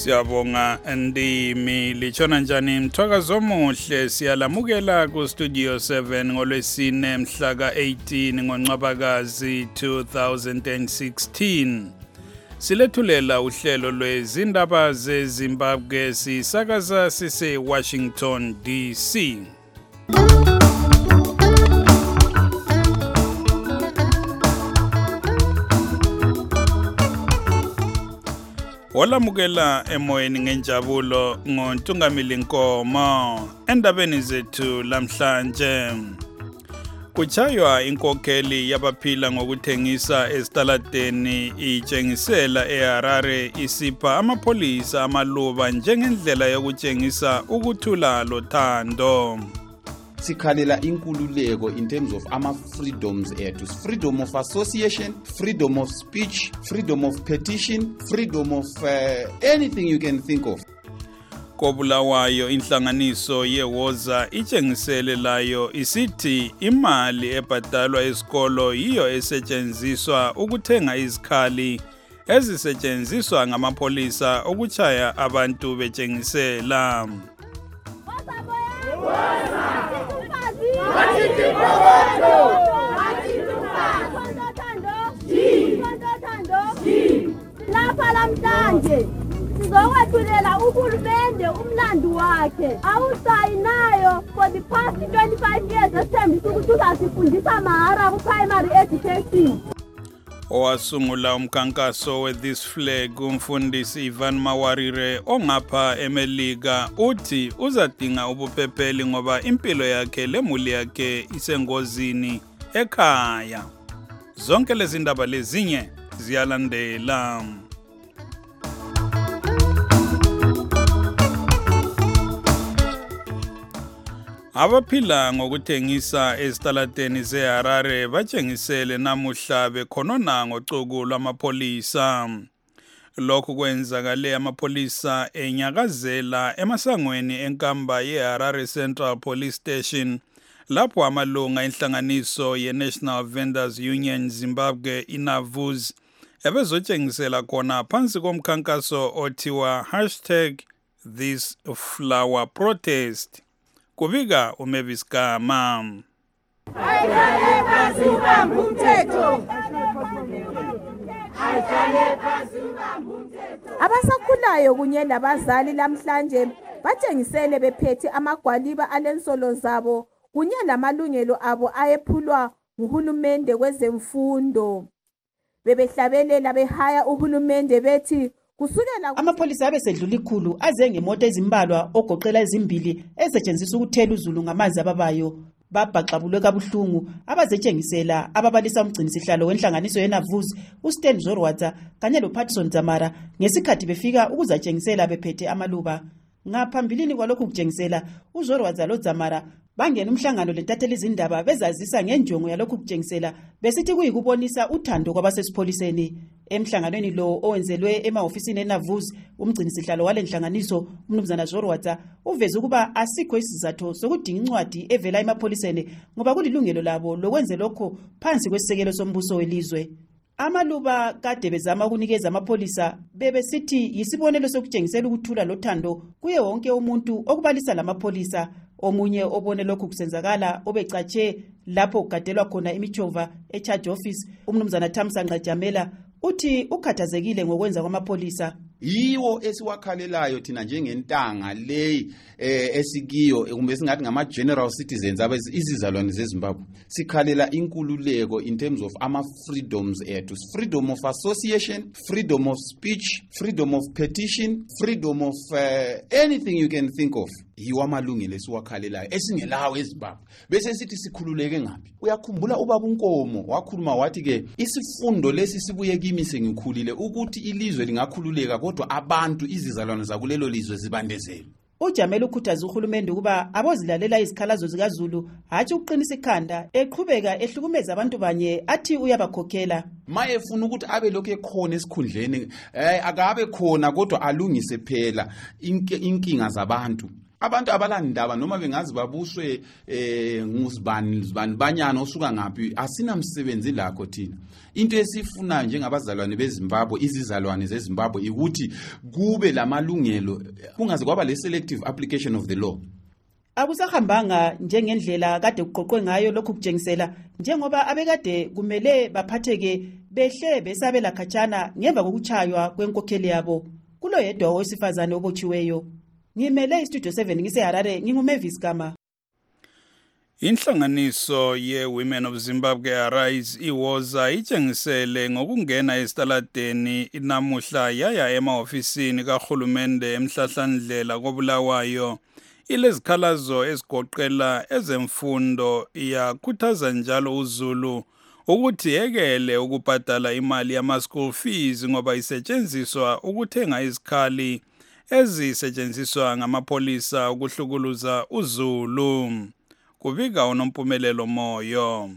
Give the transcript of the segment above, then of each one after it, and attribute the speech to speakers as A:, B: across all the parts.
A: Siyabonga ndimi lichona njani mthwakazo omuhle siyalamukela ku studio 7 ngolwesine mhla ka-18 ngoNcwabakazi 2016. Silethulela uhlelo lwezindaba zeZimbabwe sisakaza sise Washington DC. Olamukela emoyeni ngenjabulo ngoNtungamili Nkomo endabeni zethu lamhlanje. Kuchaywa inkokheli yabaphila ngokuthengisa esitaladeni itshengisela eHarare isipha amapholisa amaluba njengendlela yokutshengisa ukuthula lothando.
B: Sikhalela inkululeko in terms of ama-freedoms ethu. Freedom of association, freedom of speech, freedom of petition, freedom of anything you can think of.
A: Kobulawayo inhlanganiso yewoza itshengisele layo isithi imali ebhadalwa esikolo yiyo esetshenziswa ukuthenga izikhali ezisetshenziswa ngamapholisa ukuchaya abantu betshengisela.
C: Lapha lamhlanje sizokwethulela uhulumende umlando wakhe awusayinayo for the past 25 years esithembisa ukuthi uzasifundisa mahara ku-primary education.
A: Owasungula umkhankaso we-This Flag umfundisi Ivan Mawarire ongapha eMelika uthi uzadinga ubuphepheli ngoba impilo yakhe lemuli yakhe isengozini ekhaya. Zonke lezi ndaba lezinye ziyalandela. Abaphila ngokuthengisa esitaladeni zeHarare batshengisele namuhla bekhonona ngocuku lwamapholisa. Lokhu kwenzakale amapholisa enyakazela emasangweni enkamba yeHarare Central Police Station lapho amalunga enhlanganiso ye-National Vendors Union Zimbabwe inavuz ebezotshengisela khona phansi komkhankaso othiwa #ThisFlowerProtest. Kubika uMavis Gama.
D: Abasakhulayo kunye labazali lamhlanje batshengisele bephethe amagwaliba alensolo zabo kunye lamalungelo abo ayephulwa nguhulumende kwezemfundo. Bebehlabelela behaya uhulumende bethi kusukela
E: amapholisa abesedlula ikhulu aze ngemoto ezimbalwa ogoqela ezimbili esetshenziswa ukuthela uzulu ngamanzi ababayo babhaxabulwe kabuhlungu abazetshengisela ababalisa umgcinisihlalo wenhlanganiso yenavuz uStan Zorwatha kanye loPatson Zamara ngesikhathi befika ukuzatshengisela bephethe amaluba. Ngaphambilini kwalokhu kutshengisela uZorwatha loZamara bangena umhlangano lentatheli izindaba bezazisa ngenjongo yalokhu kutshengisela besithi kuyikubonisa uthando kwabasesipholiseni. Emhlanganweni lo owenzelwe emahofisini enavuz umgcinisihlalo walenhlanganiso umnumzana Zorwatha uveze ukuba asikho isizathu sokudinga incwadi evela emapholiseni ngoba kulilungelo labo lokwenza lokho phansi kwesisekelo sombuso welizwe. Amaluba kade bezama ukunikeza amapholisa bebesithi yisibonelo sokutshengisela ukuthula lothando kuye wonke umuntu okubalisa lamapholisa. Omunye obone lokhu kusenzakala obecatshe lapho kugadelwa khona imichova echarge office umnumzana Thamsanqa Jamela uthi ukhathazekile ngokwenza kwamapholisa.
B: Yiwo esiwakhalelayo thina njengentanga leyi esikiyo kumbe singathi ngama-general citizens izizalwane zeZimbabwe. Sikhalela inkululeko in terms of ama-freedoms ethu. Freedom of association, freedom of speech, freedom of petition, freedom of anything you can think of. Yiwo amalungelo esiwakhalelayo esingelawo eZimbabwe. Bese sithi sikhululeke ngaphi? Uyakhumbula ubaba uNkomo wakhuluma wathi-ke isifundo lesi sibuye kimi sengikhulile ukuthi ilizwe lingakhululeka kodwa abantu izizalwane zakulelo lizwe zibandezelwe.
E: Ujamela ukhuthaza uhulumende ukuba abozilalela izikhalazo zikaZulu hatshi ukuqinisa ikhanda eqhubeka ehlukumeza abantu banye athi uyabakhokhela.
B: Maye efuna ukuthi abe lokho ekhona esikhundleni akabe khona kodwa alungise phela inkinga zabantu. abantu abalandaba noma bengazi babuswe nguzibani banyana osuka ngaphi asinamsebenzi lakho thina. Into esifunayo njengabazalwane beZimbabwe, izizalwane zeZimbabwe, ukuthi kube lamalungelo, kungaze kwaba le selective application of the law.
E: Akusahambanga njengendlela kade kuqoqwe ngayo lokhu kujengisela njengoba abekade kumele baphatheke behle besabela khatshana ngemva kokuchaywa kwenkokheli yabo. Kulo yedwa owesifazane obotshiweyo. Ngimele iStudio 7 ngiseHarare, nginguMavis Gama.
A: Inhlanganiso ye-Women of Zimbabwe Arise iwoza itshengisele ngokungena esitaladeni inamuhla yaya emahofisini kahulumende emhlahlandlela koBulawayo. Ilezikhalazo ezigoqela ezemfundo, yakhuthaza njalo uZulu ukuthi yekele ukubhadala imali yama-school fees ngoba isetshenziswa ukuthenga izikhali ezisetshenziswa ngamapolisa ukuhlukuluza uZulu. Kubika uNompumelelo Moyo.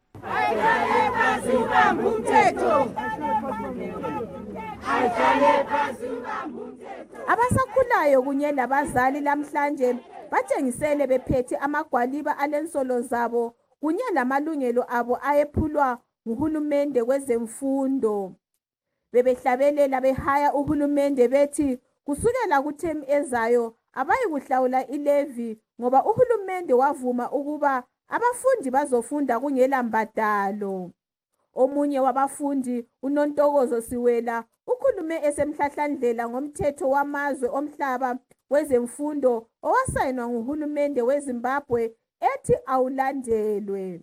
D: Abasakhulayo kunye labazali lamhlanje batshengisele bephethe amagwaliba alensolo zabo kunye lamalungelo abo ayephulwa nguhulumende kwezemfundo. Bebehlabelela behaya uhulumende bethi kusukela kuthemu ezayo abayikuhlawula ilevi ngoba uhulumende wavuma ukuba abafundi bazofunda kungela mbadalo. Omunye wabafundi, uNontokozo Siwela, ukhulume esemhlahlandlela ngomthetho wamazwe omhlaba wezemfundo owasayinwa nguhulumende weZimbabwe ethi awulandelwe.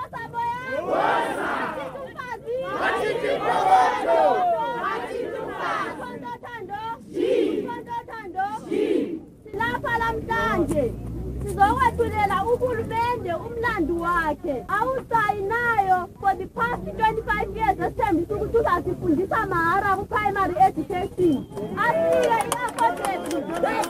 C: Lapha lamhlanje sizokwethulela uhulumende umlando wakhe awusayinayo for the past 25 years esithembisa ukuthi uzasifundisa mahara ku-primary education. Asiye i-affordable.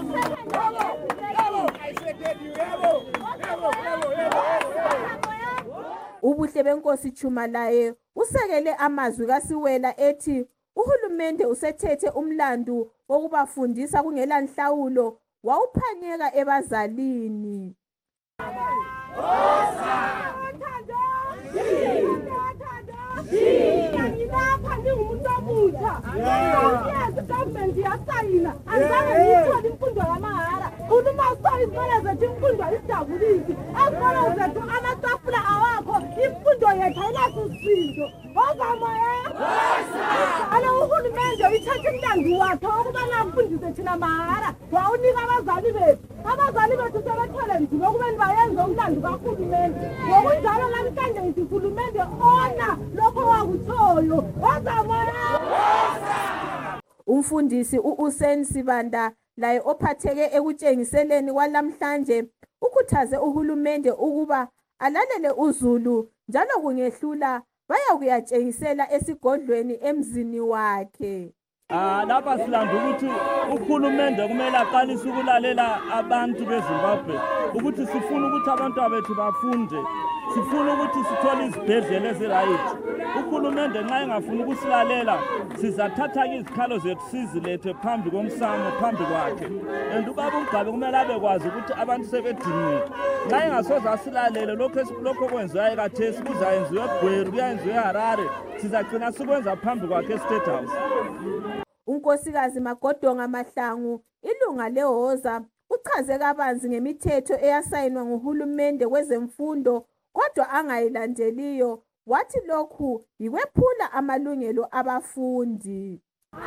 D: Ubuhle benkosi Chuma laye usekele amazwi kaSiwela ethi uhulumende usethethe umlando wokubafundisa kungela nhlawulo wawuphanyeka ebazalini.
C: Ngilapha ngingumuntu omutsha. Yes, government yasayina. Azange ngithole imfundo yamahhala. Uma usayina izikole zethu imfundo ayisijabulisi. Ezikole zethu amatafula awakho, imfundo yethu ayinasisindo. Ozamoya. Ala uhulumende ithathe umlando wakhe ukubana mfundise thina mahhala. Wawunika abazali bethu. Abazali bethu sebethole nzima ukubeni bayenze umlando kahulumende. Ngokunjalo namhlanje ngithi uhulumende ona lokho wakuthoyo. Ozamoya.
D: Umfundisi uUsen Sibanda laye ophatheke ekutshengiseleni kwalamhlanje ukhuthaze uhulumende ukuba alalele uZulu njalo kungehlula bayakuyatshengisela esigodlweni emzini wakhe.
F: Lapha silanda ukuthi uhulumende kumele aqalise ukulalela abantu beZimbabwe ukuthi sifuna ukuthi abantu abethu bafunde, sifuna ukuthi sithole izibhedlela ezirayithi. Uhulumende nxa engafuna ukusilalela sizathatha izikhalo zethu sizilethe phambi komsamo phambi kwakhe. And ubaba uMgabe kumele abekwazi ukuthi abantu sebediniwe. Nxa engasoze asilalele lokho okwenziwayo khathesi kuzayenziwa eGweru, kuyayenziwa eHarare, sizagcina sikwenza phambi kwakhe eState House.
D: Unkosikazi Magodonga Mahlangu, ilunga leHoza, uchaze kabanzi ngemithetho eyasayinwa nguhulumende kwezemfundo kodwa angayilandeliyo. Wathi lokhu yikwephula amalungelo abafundi.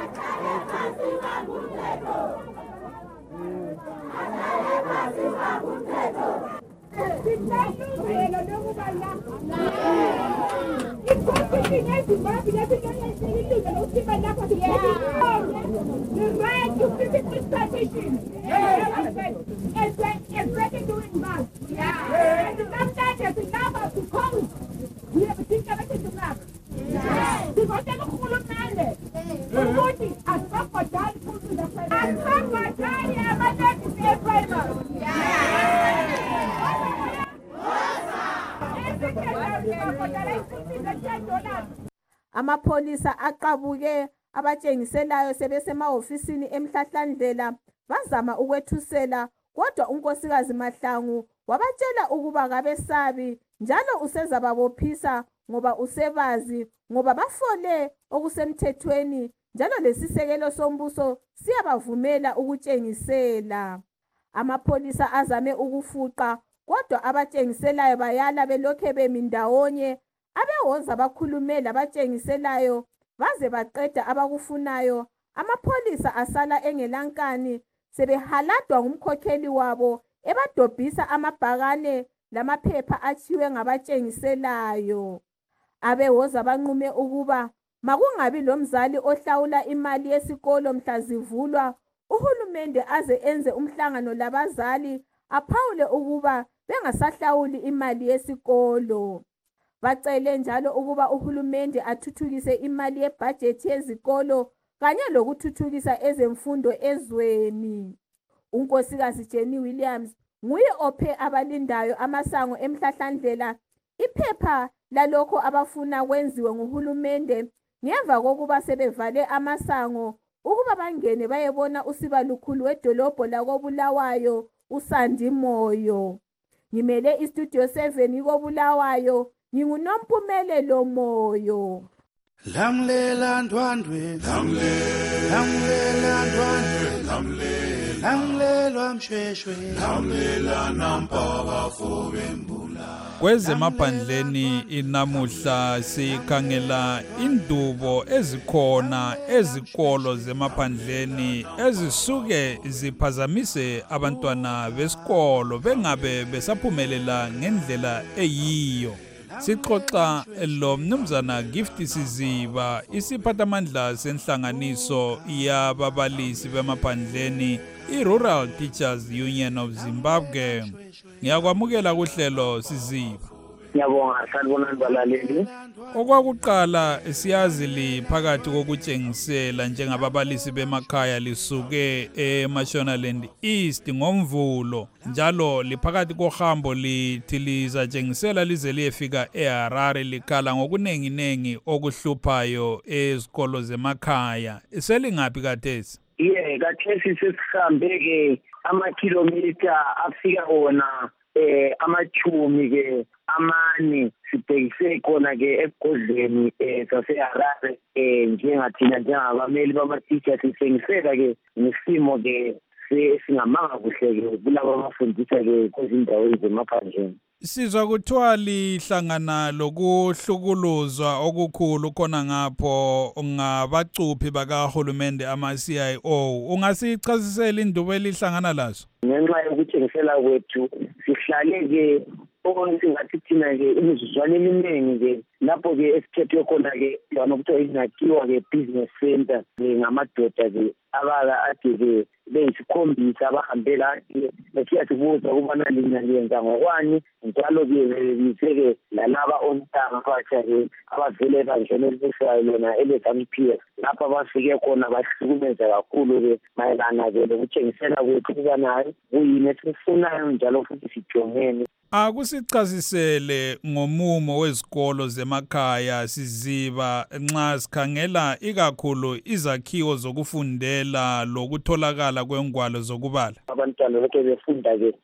D: Amapolisa aqabuke abatshengiselayo sebesemahofisini emhlahlandlela bazama ukwethusela kodwa unkosikazi Mahlangu wabatshela ukuba kabesabi njalo usezababophisa ngoba usebazi ngoba bafole okusemthethweni njalo lesisekelo sombuso siyabavumela ukutshengisela. Amapholisa azame ukufuqa kodwa abatshengiselayo bayala belokhe bemi ndawonye. Abewoza bakhulume labatshengiselayo baze baqeda abakufunayo. Amapholisa asala engelankani sebehaladwa ngumkhokheli wabo ebadobhisa amabhakane lamaphepha achiwe ngabatshengiselayo. Abewoza banqume ukuba makungabi lomzali ohlawula imali yesikolo mhla zivulwa. Uhulumende aze enze umhlangano labazali aphawule ukuba bengasahlawuli imali yesikolo. Bacele njalo ukuba uhulumende athuthukise imali yebhajethi yezikolo kanye lokuthuthukisa ezemfundo ezweni. Unkosikazi Jenny Williams nguye ophe abalindayo amasango emhlahlandlela iphepha lalokho abafuna kwenziwe nguhulumende ngemva kokuba sebevale amasango ukuba bangene bayebona usibalukhulu wedolobho lakoBulawayo uSandi Moyo. Ngimele istudio 7 koBulawayo, nginguNompumelelo Moyo.
G: Lamlela ndwandwe, lamlela ndwandwe, lamlelwa mshweshwe, lamlela nampaka fobembula.
A: Kwezemaphandleni inamuhla sikhangela indubo ezikhona ezikolo zemaphandleni ezisuke ziphazamise abantwana besikolo bengabe besaphumelela ngendlela eyiyo. Sixoxa lo mnumzana Gift Siziba, isiphathamandla senhlanganiso yababalisi bemaphandleni i-Rural Teachers Union of Zimbabwe. Ngiyakwamukela kuhlelo Siziba.
H: Ngiyabonga sanibonani balaleli.
A: Okwakuqala siyazi liphakathi kokutshengisela njengababalisi bemakhaya lisuke eMashonaland East ngomvulo njalo liphakathi kohambo lithi lizatshengisela lize liyefika eHarare likhala ngokunenginengi okuhluphayo ezikolo zemakhaya. Selingaphi kathesi?
H: Kathesi sesihambe ke amakhilomitha afika wona amachumi ke amane sibhekise khona ke egodleni saseHarare njengathina njengabameli bama-teacher sithengisela ke nesimo ke singamanga kuhle ke kulabo abafundisa ke kwezindawo zemaphandleni.
A: Sizwa kuthiwa lihlangana lokuhlukuluzwa okukhulu khona ngapho ngabacuphi bakahulumende ama-CIO. Ungasichazisela indubo elihlangana lazo?
H: Ngenxa yokutshengisela kwethu sihlale ke singathi thina ke imizuzwana eminingi ke lapho ke esikhethwe khona ke lana kuthiwa inakhiwa ke business center ngamadoda ke abala ade ke beyisikhombisa abahambela besiyazibuza ukubana linyenza ngokwani njalo ke biseke lalaba ontanga batsha ke abavele banjena elibusayo lona eleZANU-PF lapha bafike khona bahlukumeza kakhulu ke mayelana ke lokutshengisela kwethu ukubana kuyini esikufunayo njalo futhi sijongene.
A: Akusichazisele ngomumo wezikolo zemakhaya Siziba nxa sikhangela ikakhulu izakhiwo zokufundela lokutholakala kwengwalo zokubala.
H: Abantwana lokho befunda ke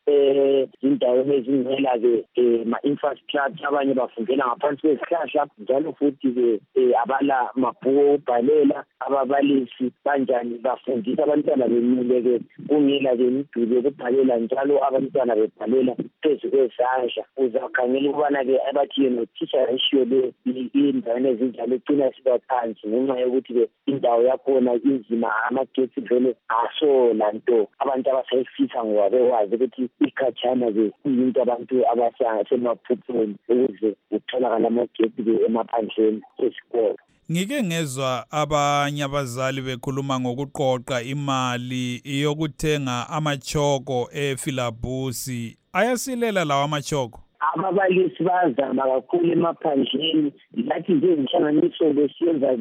H: indawo ezingela ke ma-infrastructure abanye bafundela ngaphansi kwezihlahla njalo futhi ke abala mabhuku okubhalela ababalisi kanjani bafundisa abantwana bemile ke kungela ke imiduli yokubhalela njalo abantwana bebhalela phezu kwezandla. Uzakhangela ukubana ke abathi yena teacher ratio le indaweni ezinjalo icina siba phansi ngenxa yokuthi ke indawo yakhona inzima amagetsi vele aso lanto abantu abasayifisa ngoba bekwazi ukuthi ikhatshana ke into abantu abasemaphupheni ukuze kutholakala amagetsi ke emaphandleni esikolo.
A: Ngike ngezwa abanye abazali bekhuluma ngokuqoqa imali yokuthenga amachoko efilabusi. Ayasilela lawa amachoko?
H: Ababalisi bazama kakhulu emaphandleni lathi nje inhlanganiso besiyenza ke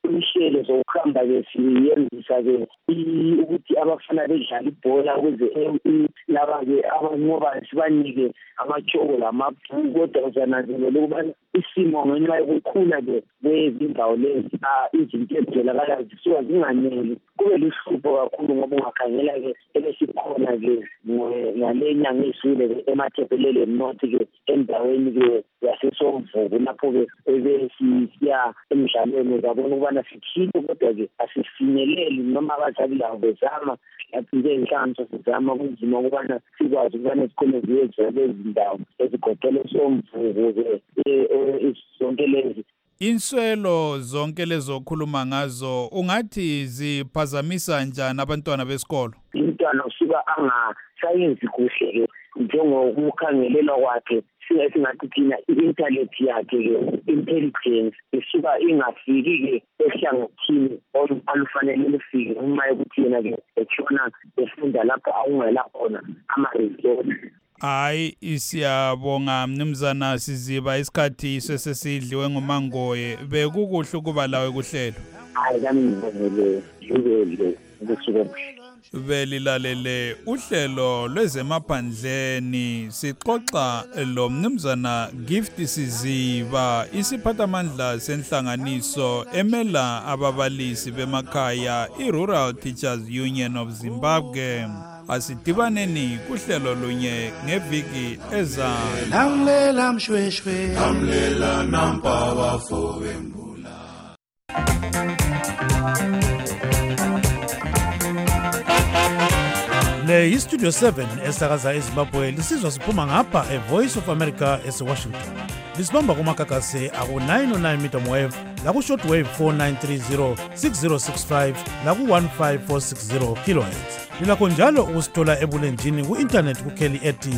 H: imishelo zokuhamba-ke siyenzisa-ke ukuthi abafana bedlala ibhola ukuze laba-ke abanqobayo sibanike amatshoko lamabhuku, kodwa uzananzelela ukubana isimo ngenxa yokukhula-ke kwezindawo lezi izinto ezitholakalayo zisuka zinganeli. Kube luhlupho kakhulu ngoba ungakhangela-ke ebesikhona-ke ngale nyanga ey'sukile emathebhelele north-ke endaweni-ke yasesomvuku lapho-ke ebesiya emidlalweni zabona ukubana sithile, kodwa-ke asifinyeleli noma abadlali labo bezama lapho njengehlanganiso sizama kunzima ukubana sikwazi ukubana sikhone ziyezela lezi ndawo ezigoqele somvuku-ke zonke lezi.
A: Inswelo zonke lezo khuluma ngazo ungathi ziphazamisa njani abantwana besikolo?
H: Umntwana usuka angasayenzi kuhle-ke njengokukhangelelwa kwakhe singathi thina i-intellect yakhe-ke intelligence isuka ingafiki-ke ehlangothini alufanele lufike ngenxa yokuthi yena-ke etshona efunda lapho akungela khona ama-resort.
A: Hayi, siyabonga Mnumzana Siziba, isikhathi sesidliwe nguMangoye. Bekukuhle ukuba lawe kuhlelo.
H: Hayi kamngibonele yubele ukusuka
A: belilalele uhlelo lwezemaphandleni sixoxa lo Mnumzana Gift Siziba, isiphathamandla senhlanganiso emela ababalisi bemakhaya i-Rural Teachers Union of Zimbabwe. Asidibaneni kuhlelo lunye ngeviki ezayo.
G: Lamlela mshweshwe,
I: lamlela nampa bafowembula.
J: Le iStudio 7 esakaza eZimbabwe lisizwa siphuma ngapha eVoice of America eWashington. Lisibamba kumakakase aku-909 meter wave laku-shortwave 4930 6065 laku-15460 kilohertz. Lilakho njalo ukusithola ebulenjini ku-internet kukheli ethi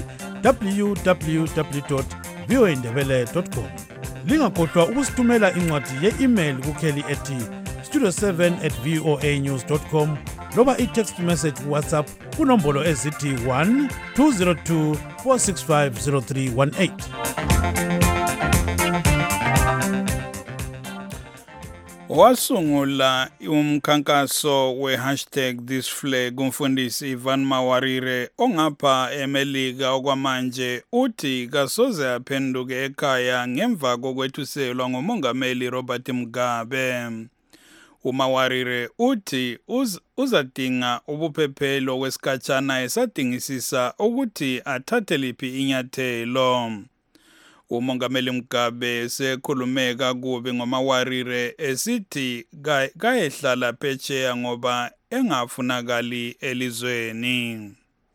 J: www.voindebele.com. Lingakhohlwa ukusithumela incwadi ye-email kukheli ethi studio7@voanews.com loba i-text message WhatsApp kunombolo ezithi 1-202 465 0318.
A: Wasungula umkhankaso we#thisflag umfundisi Ivan Mawarire ongapha eMelika okwamanje uthi kasoze aphenduke ekhaya ngemva kokwethuselwa ngumongameli Robert Mugabe. uMawarire uthi uzadinga ubuphephelo kwesikhatshana esadingisisa ukuthi athathe liphi inyathelo. Umongameli Mugabe sekhulume kakubi ngoMawarire esithi kayehlala phetsheya ngoba engafunakali elizweni.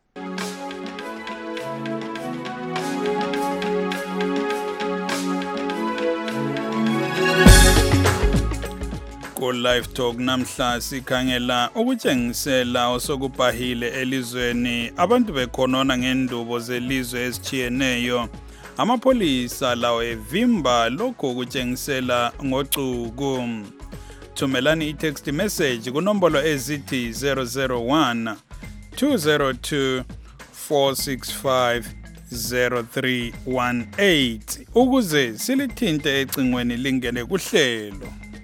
A: Live Talk namhla sikhangela ukutshengisela osokubhahile elizweni abantu bekhonona ngendubo zelizwe ezitshiyeneyo. Amapolisa lawo evimba lokho kutshengisela ngocuku. Thumelani i-text message kunombolo ezithi 001 202 465 0318 ukuze silithinte ecingweni lingene kuhlelo.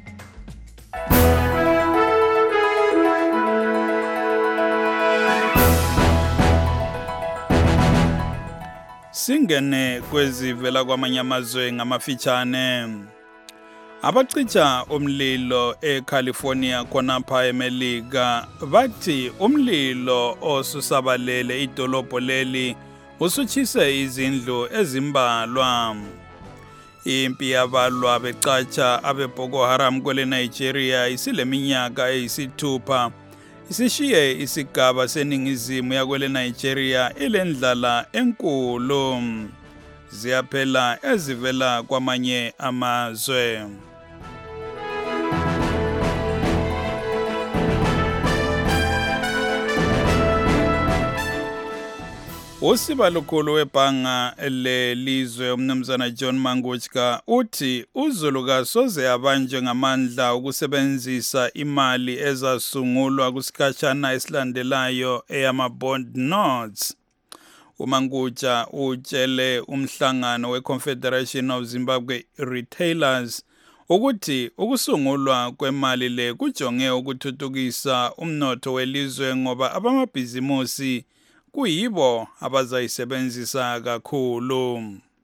A: Singene kwezivela kwamanye amazwe ngamafitshane. Abacicha umlilo eCalifornia khonapha eMelika bathi umlilo osusabalele idolobho leli usutshise izindlu ezimbalwa. Impi yabalwa becatsha abeBoko Haram kwele Nigeria isileminyaka eyisithupha. Isishiye isigaba seningizimu yakwele Nigeria ilendlala enkulu. Ziyaphela ezivela kwamanye amazwe. Usiba lukhulu webhanga lelizwe umnumzana John Manguchka uthi uZulu kasoze abanjwe ngamandla ukusebenzisa imali ezasungulwa kusikhatshana esilandelayo eyama-bond notes. uMangucha utshele umhlangano weConfederation of Zimbabwe Retailers ukuthi ukusungulwa kwemali le kujonge ukuthuthukisa umnotho welizwe ngoba abamabhizimusi kuyibo abazayisebenzisa kakhulu.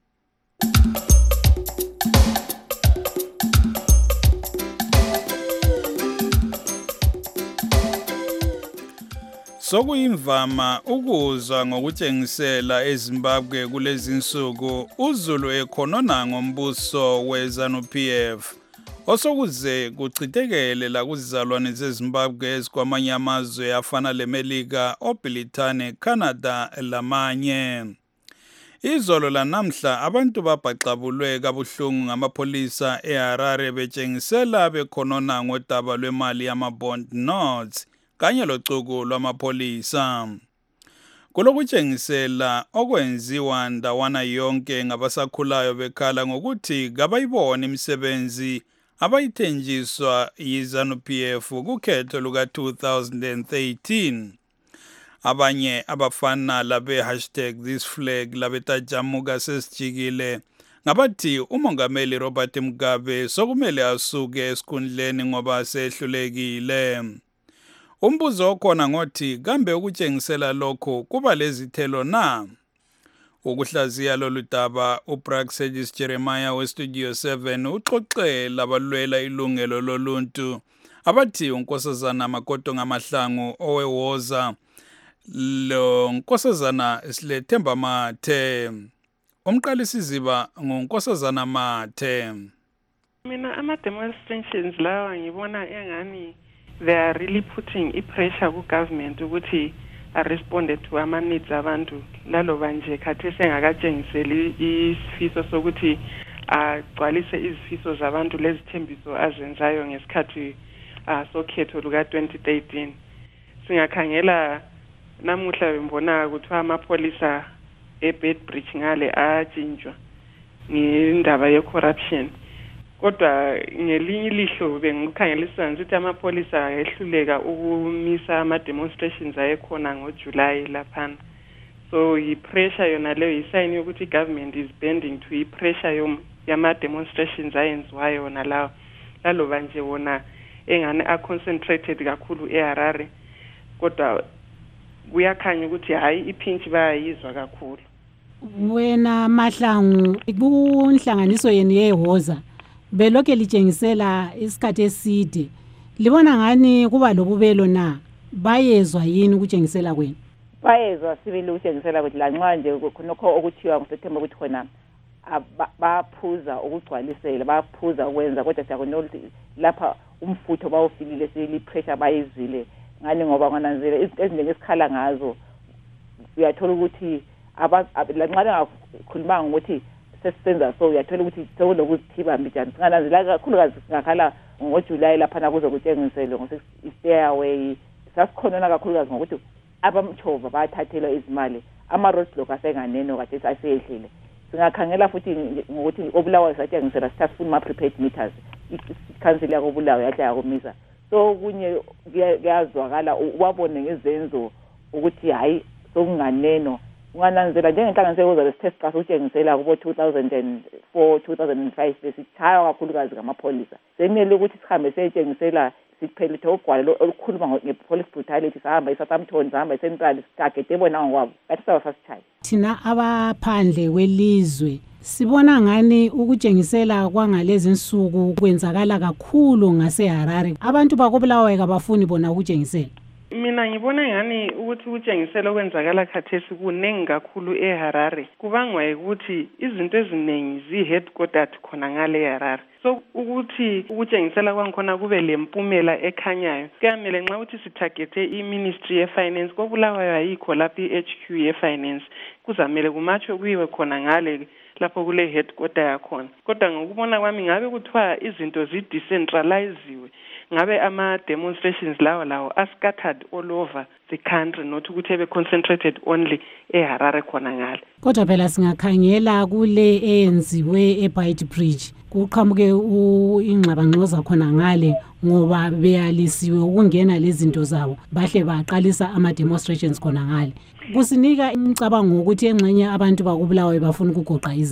A: Sokuyimvama ukuzwa ngokutshengisela eZimbabwe kulezi insuku uZulu ekhonona ngombuso weZANU-PF osokuze kuchithekele la kuzizalwane zeZimbabwe ezikwamanye amazwe afana leMelika, oBrithani, Canada lamanye. Izolo lanamhla abantu babhaxabulwe kabuhlungu ngamapolisa eHarare betshengisela bekhonona ngodaba lwemali yama-bond notes kanye locuku lwamapolisa. Kulokutshengisela okwenziwa ndawana yonke ngabasakhulayo bekhala ngokuthi kabayibone imisebenzi abayithenjiswa yiZANU-PF kukhetho luka-2013. Abanye abafana labe #thisflag labetajamuka sesijikile ngabathi umongameli Robert Mugabe sokumele asuke esikhundleni ngoba sehlulekile. Umbuzo okhona ngothi kambe ukutshengisela lokho kuba lezithelo na? Ukuhlaziya lolu daba uPraxedis Jeremiah weStudio 7 uxoxela abalwela ilungelo loluntu abathi unkosazana Makoto Ngamahlangu owewoza lo nkosazana Silethemba Mathe. Umqalisi ziba ngunkosazana Mathe.
K: Mina ama-demonstrations lawa ngibona engani they are really putting pressure ku government ukuthi responded to ama-needs abantu laloba nje khathesi engakatshengiseli isifiso sokuthi agcwalise izifiso zabantu lezithembiso azenzayo ngesikhathi sokhetho luka-2013. Singakhangela namuhla bembona kuthiwa amapolisa eBedbridge ngale atshintshwa ngendaba ye-corruption. Kodwa ngelinye ilihlo bengikhangelisa ngithi amapolisa ehluleka ukumisa ama-demonstrations ayekhona ngoJuly laphana. So i-pressure yona leyo isayini yokuthi i-government is bending to i-pressure yama-demonstrations ayenziwayo yona laloba nje wona engane a-concentrated kakhulu eHarare. Kodwa kuyakhanya ukuthi hayi iphinchi bayayizwa kakhulu.
L: Wena Mahlangu kunhlanganiso yenu yeHoza belokhe litshengisela isikhathi eside, libona ngani kuba lobubelo na? Bayezwa yini ukutshengisela kwenu?
M: Bayezwa sibili ukutshengisela ukuthi lanxa nje khonokho okuthiwa ngoSeptember ukuthi khona baphuza ukugcwalisela, baphuza ukwenza, kodwa siyakubona ukuthi lapha umfutho bawufikile sili pressure bayizile ngani ngoba kwananzela izinto eziningi esikhala ngazo. Uyathola ukuthi lanxa bengakhulumanga ukuthi sesenza so uyathola ukuthi sekulokuzithiba mbijani. Singananzela kakhulukazi singakhala ngoJuly laphana kuze kutshengiselwe ngo-stairway sasikhonona kakhulukazi ngokuthi abamchova bathathelwa izimali, ama-roadblock asenganeno kade aseyehlile. Singakhangela futhi ngokuthi oBulawayo satshengisela sisafuna ama-prepaid meters, ikhansili yakoBulawayo yahle yakomisa. So kunye kuyazwakala wabone ngezenzo ukuthi hayi sokunganeno. Ungananzela njengenhlanganiso yeHoza lesithe siqasa ukutshengisela kubo 2004 2005 besitshaywa kakhulukazi ngamapolisa. Sekumele ukuthi sihambe siyetshengisela siphelithe ugwalo olukhuluma nge-police brutality, sahamba eSouthampton, sahamba eCentral, sitagete bona ngokwabo kathi sawa sasitshaya.
L: Thina abaphandle kwelizwe sibona ngani ukutshengisela kwangalezi insuku kwenzakala kakhulu ngaseHarare. Abantu bakoBulawayo kabafuni bona ukutshengisela.
K: Mina ngibona ngani ukuthi ukutshengisela okwenzakala khathesi kunengi kakhulu eHarare kubangwa ukuthi izinto eziningi zi-headquartered khona ngale eHarare. So ukuthi ukutshengisela kwangikhona kube lempumela ekhanyayo kuyamele nxa ukuthi sitagete i-Ministry ye-Finance koBulawayo ayikho lapho i-HQ ye-Finance kuzamele kumatshwe kuyiwe khona ngale lapho kule headquarter yakhona. Kodwa ngokubona kwami ngabe kuthiwa izinto zi-decentraliziwe, ngabe ama-demonstrations lawo are-scattered all over the country, not ukuthi ebe-concentrated only eHarare khona ngale.
L: Kodwa phela singakhangela kule eyenziwe eBedbridge kuqhamuke ingxabangxoza khona ngale ngoba beyalisiwe ukungena lezinto zabo bahle baqalisa ama-demonstrations khona ngale. Kusinika imicabango ukuthi engxenye abantu bakoBulawayo bafuna ukugoqa izandla.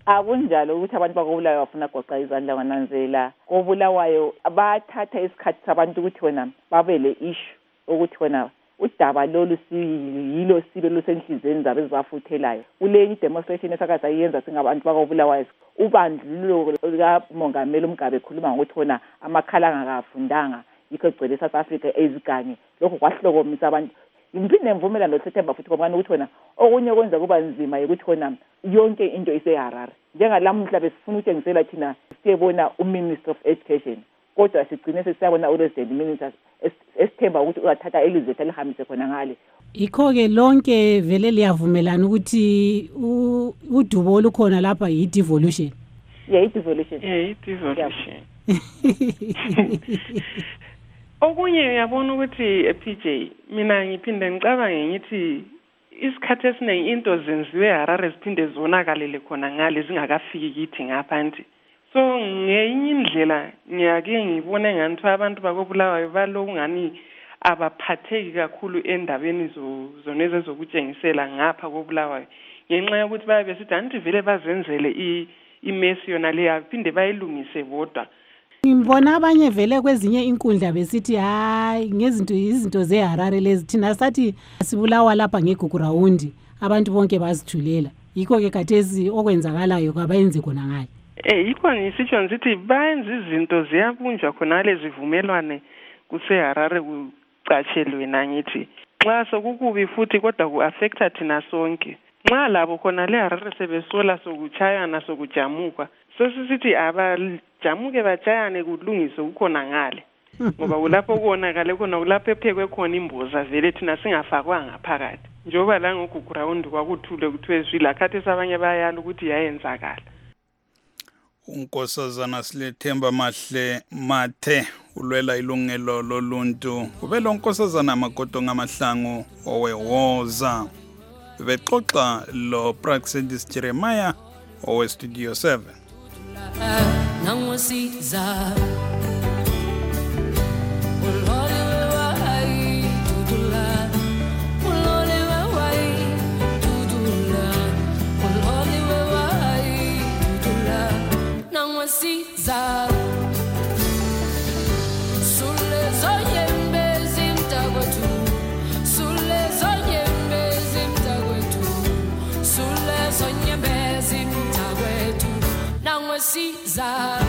M: akunjalo ukuthi abantu bakobulawayo bafuna goqa izandla wananzela kobulawayo bathatha isikhathi sabantu ukuthi wena babele issue ukuthi wena udaba lolu yilo sibe lusenhlizweni zabo ezibafuthelayo kule demonstration esakaza iyenza singabantu bakobulawayo ubandlululo likamongameli uMgabe ekhuluma ngokuthi wona amakhala angakafundanga yikho egcwele eSouth Africa eziganye lokho kwahlokomisa abantu ngiphinde ngivumela noSeptember futhi kwamanye ukuthi wena okunye kwenza kuba nzima ukuthi wena yonke into iseHarare njengalamuhla besifuna ukutshengisela thina siyebona uMinister of Education kodwa sigcine sesiyabona uResident Minister esithemba ukuthi uyathatha elizwe elihambise khona ngale
L: ikho-ke lonke vele liyavumelana ukuthi udubo olukhona lapha yi-devolution
M: i-devolution
K: okunye uyabona ukuthi PJ mina ngiphinde ngicabange ngithi isikhathi esiningi into zenziwe eHarare ziphinde zonakalele khona ngale zingakafiki kithi ngaphansi so ngenye indlela ngiyake ngibone ngathi abantu bakobulawayo baloku ngani abaphatheki kakhulu endabeni zoneze zokutshengisela ngapha kobulawayo ngenxa yokuthi babe besithi anti vele bazenzele imesi yona leya phinde bayilungise bodwa.
L: Ngibona abanye vele kwezinye inkundla besithi hayi izinto zeHarare lezi thina sathi sibulawa lapha ngeGugurawundi abantu bonke bazithulela yikho ke khathesi okwenzakalayo kwabayenze khona ngayo
K: yikho ngisitsho ngithi bayenza izinto ziyabunjwa khona lezivumelwane kuseHarare kucatshelwe nangithi xa sokukubi futhi kodwa kuaffecta thina sonke nxa labo khona leHarare sebesola sokuchayana sokujamuka sesithi abajamuke bachayane kulungiswe ukhona ngale ngoba kulapho kuonakale khona kulapho ephekwe khona imboza vele thina singafakwanga phakathi njoba la ngoGugurawundi kwakuthule kuthiwe zwila khathi sabanye bayala ukuthi yayenzakala.
A: Unkosazana Silethemba Mahle Mathe ulwela ilungelo loluntu ubelo unkosazana Magodo ngamahlangu owewoza bexoxa lo Praxedis Jeremiah owe Studio 7
N: nangosiza Caesar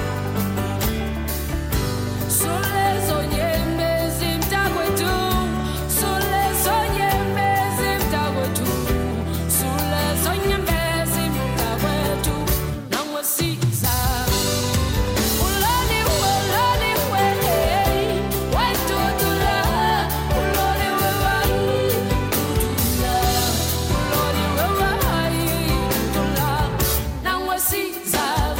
N: Solezo nyembezi mtakwetu Solezo nyembezi mtakwetu Solezo nyembezi mtakwetu Nangwa Caesar Ulani we Waitutula Uloni we wai Tutula Uloni we wai Tutula Nangwa Caesar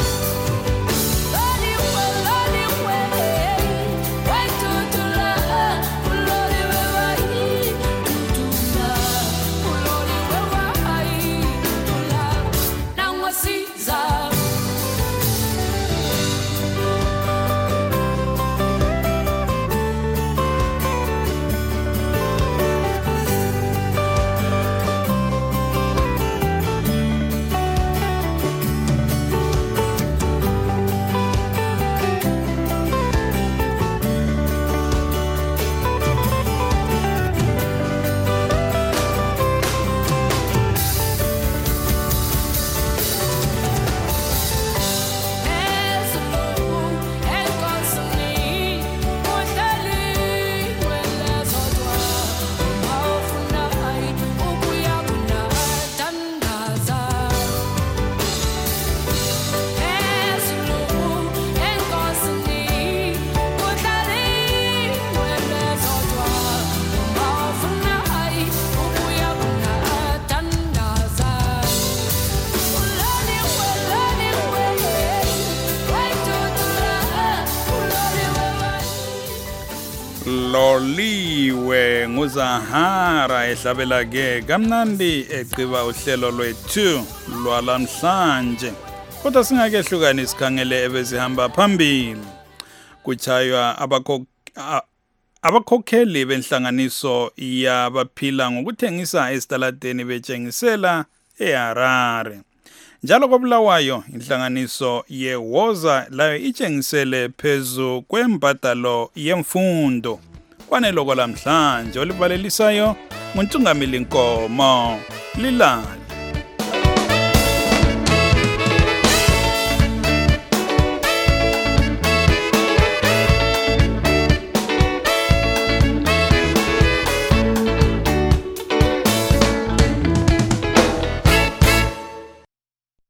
A: Loliwe nguzahara ehlabela ke kamnandi eqiba uhlelo lwethu lwalamhlanje kodwa singake hlukani sikhangele ebezihamba phambili kuchaywa abakhokheli benhlanganiso yabaphila ngokuthengisa esitaladeni betshengisela eHarare Njalo koBulawayo inhlanganiso yeWoza layo itshengisele phezu kwembadalo yemfundo. Kwaneloko lamhlanje olibalelisayo nguNtungamili Nkomo. Lilale.